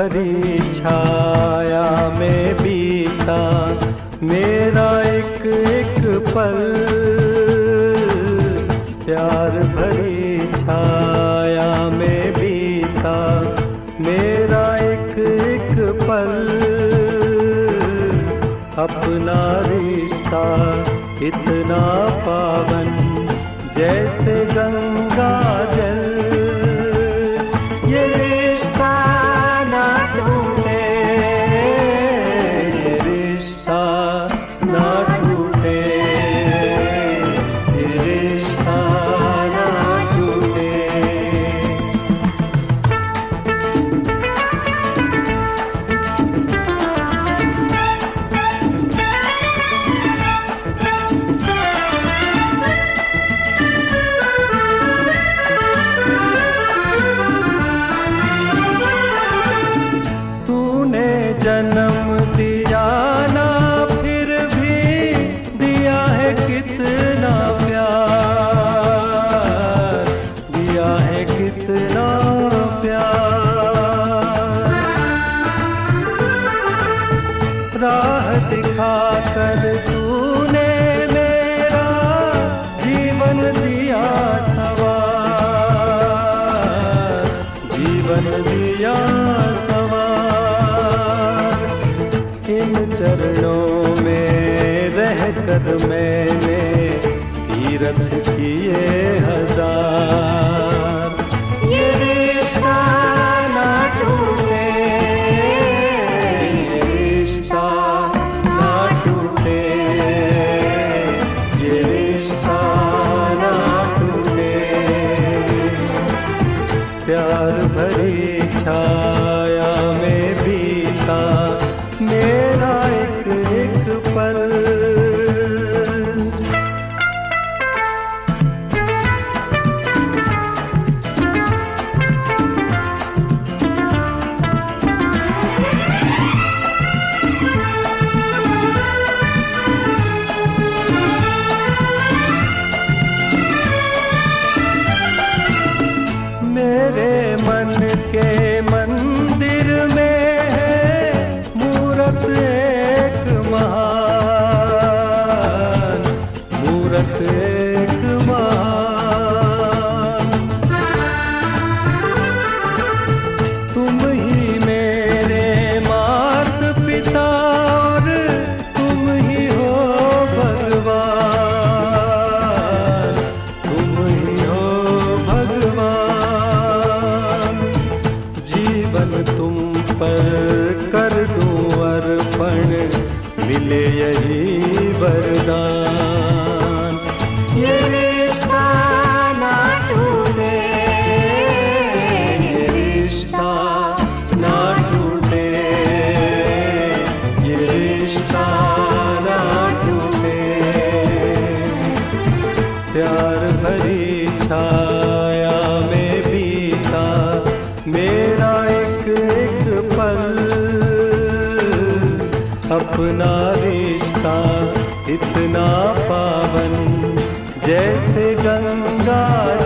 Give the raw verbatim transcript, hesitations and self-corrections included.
भरी छाया में बीता मेरा एक एक पल, प्यार भरी छाया में बीता मेरा एक एक पल। अपना रिश्ता इतना पावन जैसे गंगा जल, ये रिश्ता ना टूटे, ये रिश्ता ना टूटे, ये रिश्ता ना टूटे। जन्म दिया ना फिर भी दिया है कितना प्यार, दिया है कितना प्यार। राह दिखाकर तूने मेरा जीवन दिया सवार, जीवन दिया इन चरणों में रहकर मैंने तीरथ किए हजार। ये रिश्ता ना टूटे, ये रिश्ता ना टूटे, ये रिश्ता ना टूटे। प्यार भरी छाया में बीता मेरा एक एक पल। मेरे मन के मंदिर में एक महान मूरत, एक महान। तुम ही मेरे माता पिता और तुम ही हो भगवान, तुम ही हो भगवान। जीवन तुम पर कर दूं अर्पण, मिले यही वरदान। ये रिश्ता ना टूटे, ये रिश्ता ना टूटे, ये रिश्ता ना टूटे। प्यार भरी छाया में बीता मेरा एक एक पल। अपना रिश्ता इतना पावन जैसे गंगा